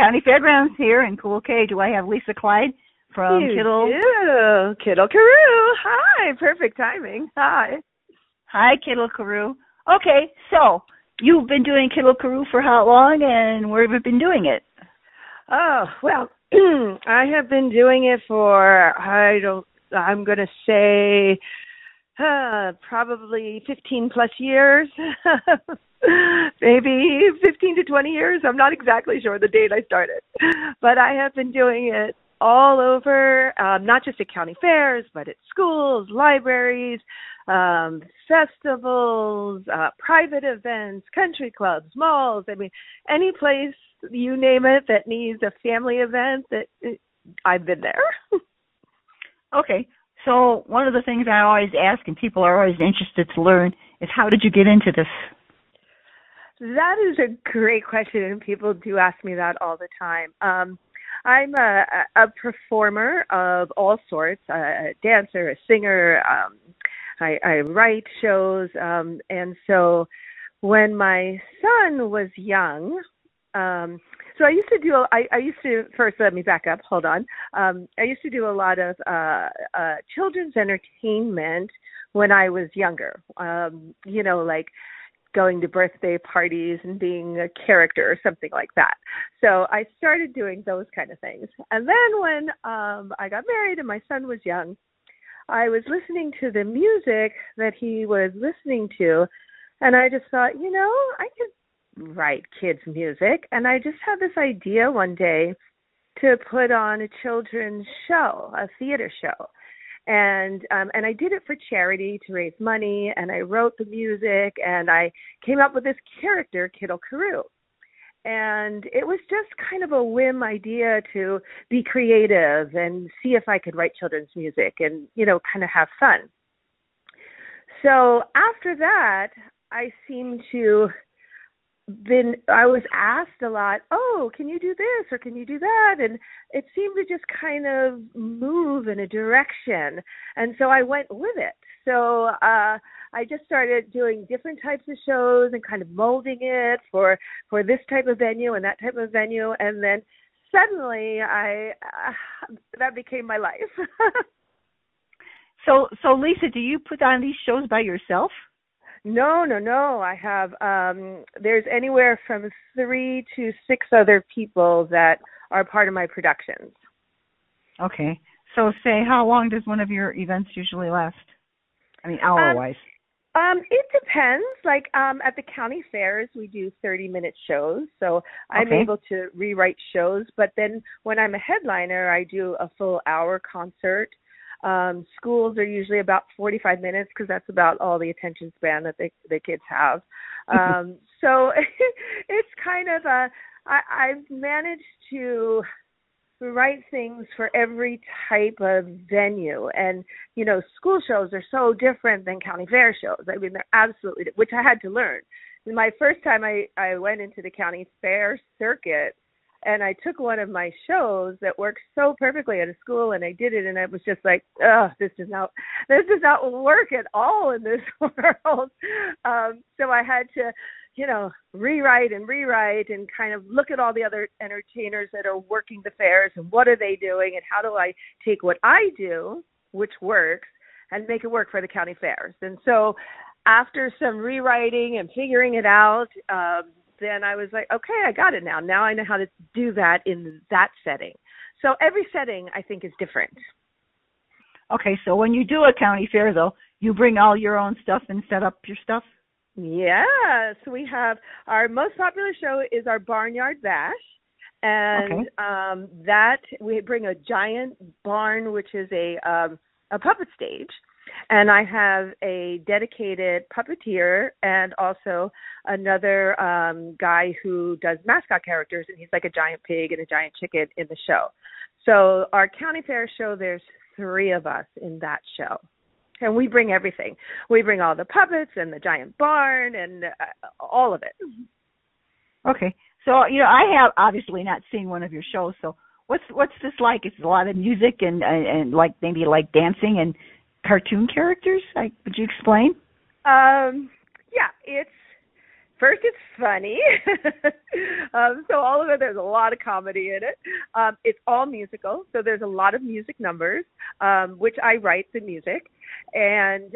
County Fairgrounds here in Cool K. Do I have Lisa Clyde from You Kittle? do. Kittle Carew. Hi. Perfect timing. Hi. Hi, Kittle Carew. Okay, so you've been doing Kittle Carew for how long, and where have you been doing it? Oh, well, I have been doing it for, I'm going to say probably 15 plus years. Maybe 15 to 20 years. I'm not exactly sure the date I started. But I have been doing it all over, not just at county fairs, but at schools, libraries, festivals, private events, country clubs, malls. I mean, any place, you name it, that needs a family event, I've been there. Okay, so one of the things I always ask, and people are always interested to learn, is how did you get into this? That is a great question, and people do ask me that all the time. I'm a performer of all sorts, a dancer, a singer. I write shows, and so when my son was young, so I used to, first let me back up, hold on. I used to do a lot of children's entertainment when I was younger, like going to birthday parties and being a character or something like that. So I started doing those kind of things. And then when I got married and my son was young, I was listening to the music that he was listening to, and I just thought, I could write kids' music. And I just had this idea one day to put on a children's show, a theater show. And I did it for charity to raise money, and I wrote the music, and I came up with this character, Kittle Carew. And it was just kind of a whim idea to be creative and see if I could write children's music and, kind of have fun. So after that, I was asked a lot, can you do this or can you do that? And it seemed to just kind of move in a direction. And so I went with it. So I just started doing different types of shows and kind of molding it for this type of venue and that type of venue. And then suddenly that became my life. So Lisa, do you put on these shows by yourself? No. I have, there's anywhere from 3 to 6 other people that are part of my productions. Okay. So say, how long does one of your events usually last? I mean, hour-wise. It depends. Like, at the county fairs, we do 30-minute shows. So I'm able to rewrite shows. But then when I'm a headliner, I do a full hour concert. Schools are usually about 45 minutes because that's about all the attention span that the kids have. So it's kind of I've managed to write things for every type of venue. And, school shows are so different than county fair shows. I mean, they're absolutely, which I had to learn. My first time I went into the county fair circuit, and I took one of my shows that works so perfectly at a school, and I did it, and it was just like, this does not work at all in this world. So I had to, rewrite and kind of look at all the other entertainers that are working the fairs and what are they doing and how do I take what I do, which works, and make it work for the county fairs. And so after some rewriting and figuring it out, then I was like, okay, I got it now. Now I know how to do that in that setting. So every setting, I think, is different. Okay, so when you do a county fair, though, you bring all your own stuff and set up your stuff? Yes, we have our most popular show is our Barnyard Bash. And that we bring a giant barn, which is a puppet stage. And I have a dedicated puppeteer and also another guy who does mascot characters, and he's like a giant pig and a giant chicken in the show. So our county fair show, there's 3 of us in that show. And we bring everything. We bring all the puppets and the giant barn and all of it. Okay. So, I have obviously not seen one of your shows. So what's this like? Is it a lot of music and like maybe like dancing and cartoon characters? Would you explain? Yeah, it's First, it's funny. So all of it, there's a lot of comedy in it. It's all musical, so there's a lot of music numbers, which I write the music. And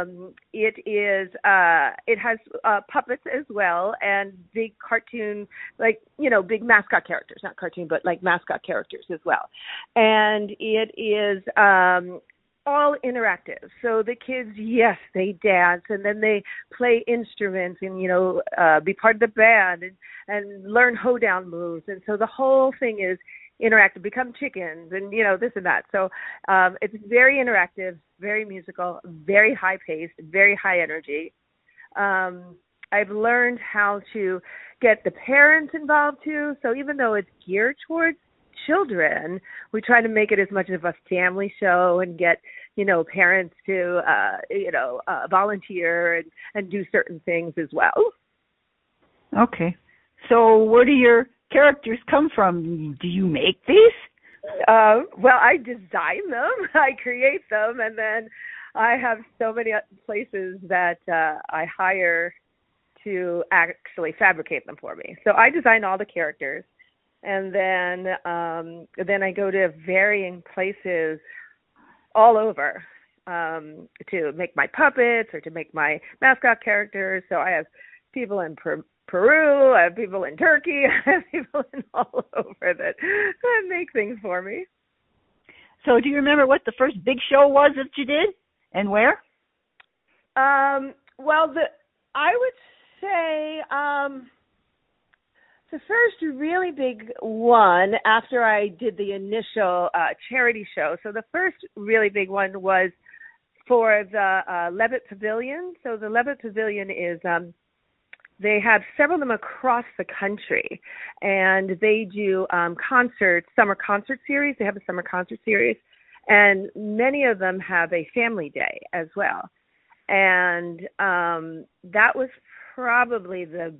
it has puppets as well, and big cartoon, like, big mascot characters, not cartoon, but like mascot characters as well. And it is all interactive. So the kids, yes, they dance, and then they play instruments and, be part of the band and learn hoedown moves. And so the whole thing is interactive, become chickens and, this and that. So it's very interactive, very musical, very high paced, very high energy. I've learned how to get the parents involved too. So even though it's geared towards children, we try to make it as much of a family show and get, parents to, volunteer and do certain things as well. Okay. So where do your characters come from? Do you make these? Well, I design them, I create them, and then I have so many places that I hire to actually fabricate them for me. So I design all the characters, and then I go to varying places all over to make my puppets or to make my mascot characters. So I have people in Peru, I have people in Turkey, I have people in all over that make things for me. So do you remember what the first big show was that you did and where? Well, I would say the first really big one after I did the initial charity show. So the first really big one was for the Levitt Pavilion. So the Levitt Pavilion is they have several of them across the country, and they do concerts, summer concert series. They have a summer concert series, and many of them have a family day as well. And that was probably the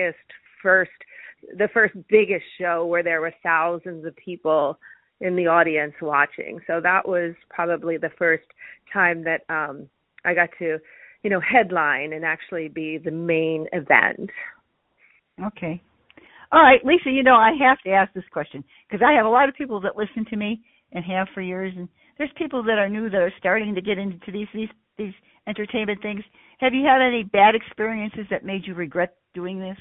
first biggest show where there were thousands of people in the audience watching. So that was probably the first time that I got to, headline and actually be the main event. Okay. All right, Lisa, I have to ask this question because I have a lot of people that listen to me and have for years, and there's people that are new that are starting to get into these entertainment things. Have you had any bad experiences that made you regret doing this?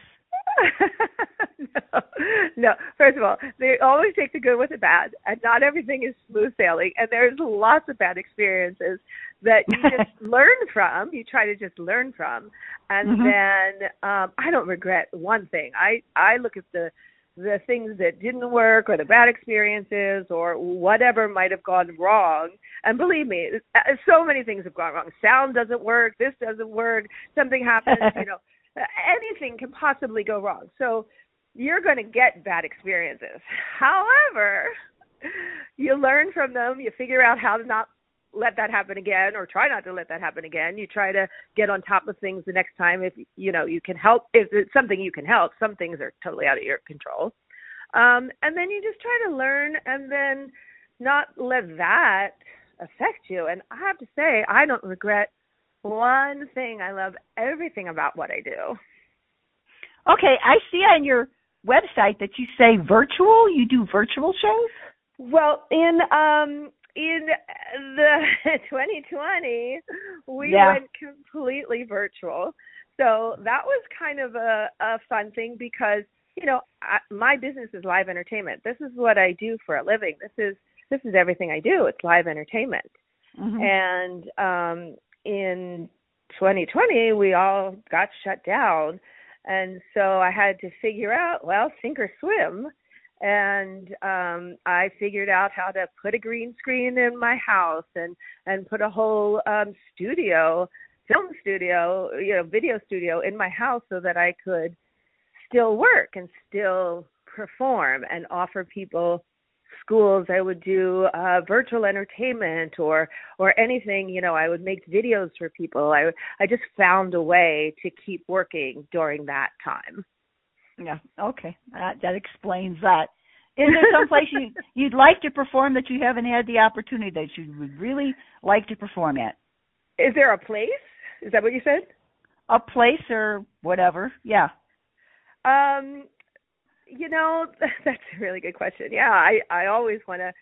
No. First of all, they always take the good with the bad, and not everything is smooth sailing. And there's lots of bad experiences that you just learn from. You try to just learn from, and then I don't regret one thing. I look at the things that didn't work or the bad experiences or whatever might have gone wrong. And believe me, so many things have gone wrong. Sound doesn't work. This doesn't work. Something happens. Anything can possibly go wrong. So you're going to get bad experiences. However, you learn from them. You figure out how to not let that happen again, or try not to let that happen again. You try to get on top of things the next time if you can help. If it's something you can help, some things are totally out of your control. And then you just try to learn and then not let that affect you. And I have to say, I don't regret one thing. I love everything about what I do. Okay, I see on your website that you say virtual. You do virtual shows? Well, in the 2020, we went completely virtual. So that was kind of a fun thing because, my business is live entertainment. This is what I do for a living. This is everything I do. It's live entertainment. And in 2020, we all got shut down. And so I had to figure out, sink or swim. And I figured out how to put a green screen in my house and put a whole film studio, video studio in my house so that I could still work and still perform and offer people schools. I would do virtual entertainment or anything, I would make videos for people. I just found a way to keep working during that time. Yeah, okay. That explains that. Is there some place you'd like to perform that you haven't had the opportunity that you would really like to perform at? Is there a place? Is that what you said? a place or whatever. Yeah. Um, that's a really good question. Yeah, I always want to,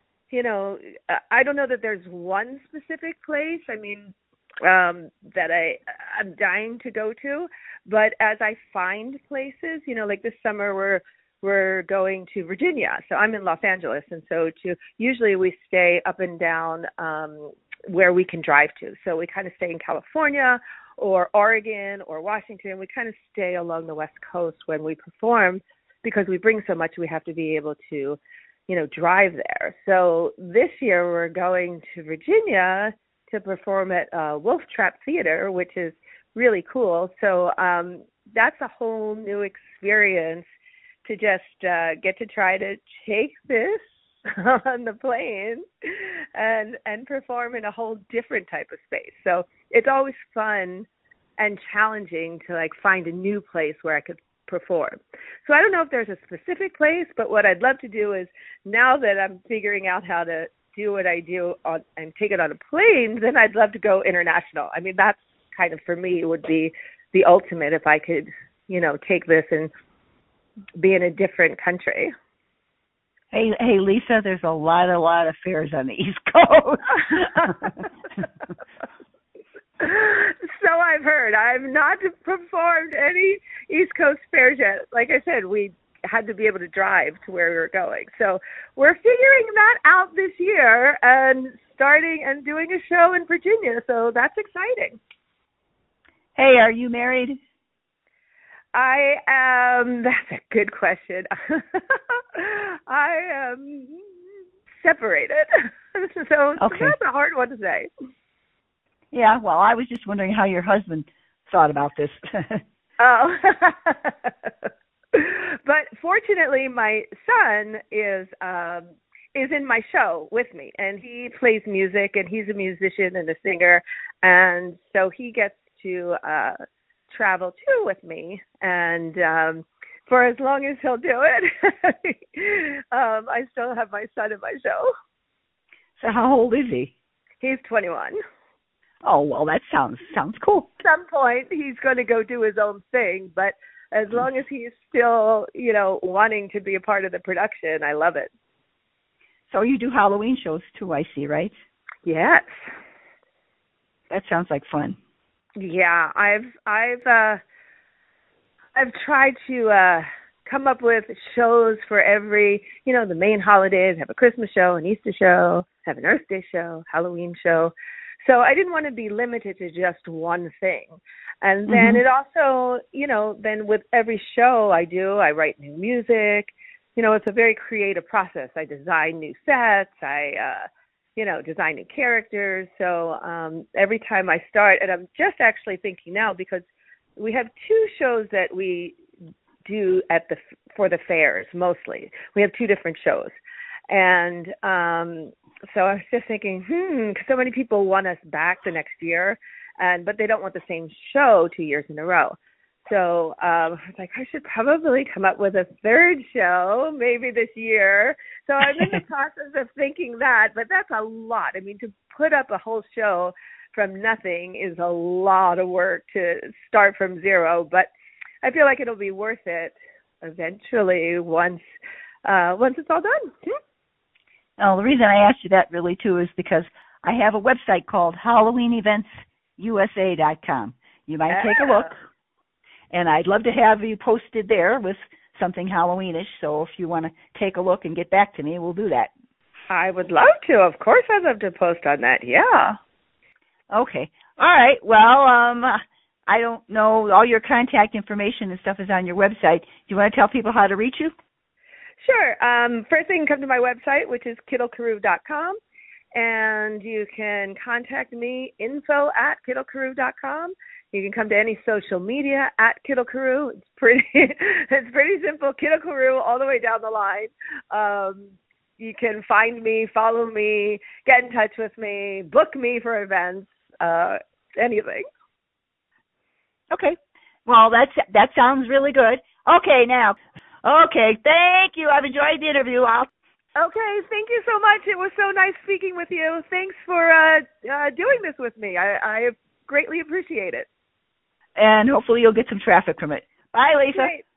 I don't know that there's one specific place. I mean, that I'm dying to go to, but as I find places, like this summer we're going to Virginia. So I'm in Los Angeles, and so usually we stay up and down where we can drive to. So we kind of stay in California or Oregon or Washington. We kind of stay along the West Coast when we perform because we bring so much. We have to be able to, drive there. So this year we're going to Virginia to perform at Wolf Trap Theater, which is really cool. So that's a whole new experience to just get to try to take this on the plane and perform in a whole different type of space. So it's always fun and challenging to like find a new place where I could perform. So I don't know if there's a specific place, but what I'd love to do is, now that I'm figuring out how to do what I do and take it on a plane, then I'd love to go international. I mean, that's kind of, for me, would be the ultimate if I could, take this and be in a different country. Hey, Lisa, there's a lot of fairs on the East Coast. So I've heard. I've not performed any East Coast fairs yet. Like I said, we had to be able to drive to where we were going. So we're figuring that out this year and starting and doing a show in Virginia. So that's exciting. Hey, are you married? I am. That's a good question. I am separated. So okay. That's a hard one to say. Yeah, well, I was just wondering how your husband thought about this. Oh. But fortunately, my son is in my show with me, and he plays music, and he's a musician and a singer, and so he gets to travel too with me, and for as long as he'll do it, I still have my son in my show. So how old is he? He's 21. Oh, well, that sounds cool. At some point, he's going to go do his own thing, but as long as he's still, wanting to be a part of the production, I love it. So you do Halloween shows too, I see, right? Yes. That sounds like fun. Yeah, I've tried to come up with shows for every, the main holidays. Have a Christmas show, an Easter show, have an Earth Day show, Halloween show. So I didn't want to be limited to just one thing. And then it also, then with every show I write new music. It's a very creative process. I design new sets. I, design new characters. So every time I start, and I'm just actually thinking now, because we have two shows that we do for the fairs mostly. We have two different shows. And so I was just thinking, because so many people want us back the next year, but they don't want the same show 2 years in a row. So I was like, I should probably come up with a third show maybe this year. So I'm in the process of thinking that, but that's a lot. I mean, to put up a whole show from nothing is a lot of work to start from zero, but I feel like it'll be worth it eventually once it's all done. Well, the reason I asked you that really too is because I have a website called HalloweenEventsUSA.com. You might take a look, and I'd love to have you posted there with something Halloweenish. So if you want to take a look and get back to me, we'll do that. I would love to. Of course, I'd love to post on that. Yeah. Okay. All right. Well, I don't know. All your contact information and stuff is on your website. Do you want to tell people how to reach you? Sure. First thing, come to my website, which is KittleCarew.com, and you can contact me, info@KittleCarew.com. You can come to any social media @KittleCarew. It's pretty simple. Kittle Carew all the way down the line. You can find me, follow me, get in touch with me, book me for events, anything. Okay. Well, that sounds really good. Okay, now. Okay, thank you. I've enjoyed the interview. Okay, thank you so much. It was so nice speaking with you. Thanks for doing this with me. I greatly appreciate it. and hopefully you'll get some traffic from it. Bye, Lisa. Great.